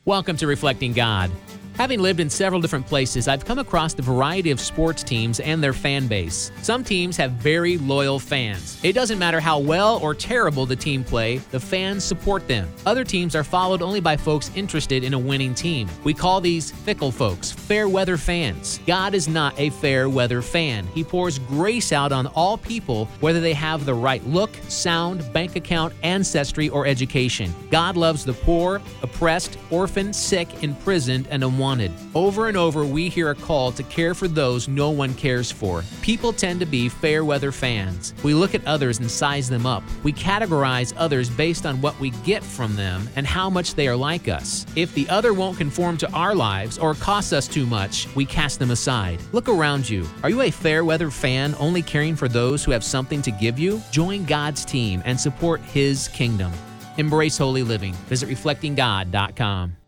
Welcome to Reflecting God. Having lived in several different places, I've come across the variety of sports teams and their fan base. Some teams have very loyal fans. It doesn't matter how well or terrible the team play, the fans support them. Other teams are followed only by folks interested in a winning team. We call these fickle folks, fair weather fans. God is not a fair weather fan. He pours grace out on all people, whether they have the right look, sound, bank account, ancestry, or education. God loves the poor, oppressed, orphaned, sick, imprisoned, and unwanted. Over and over, we hear a call to care for those no one cares for. People tend to be fair weather fans. We look at others and size them up. We categorize others based on what we get from them and how much they are like us. If the other won't conform to our lives or costs us too much, we cast them aside. Look around you. Are you a fair weather fan only caring for those who have something to give you? Join God's team and support His kingdom. Embrace holy living. Visit reflectinggod.com.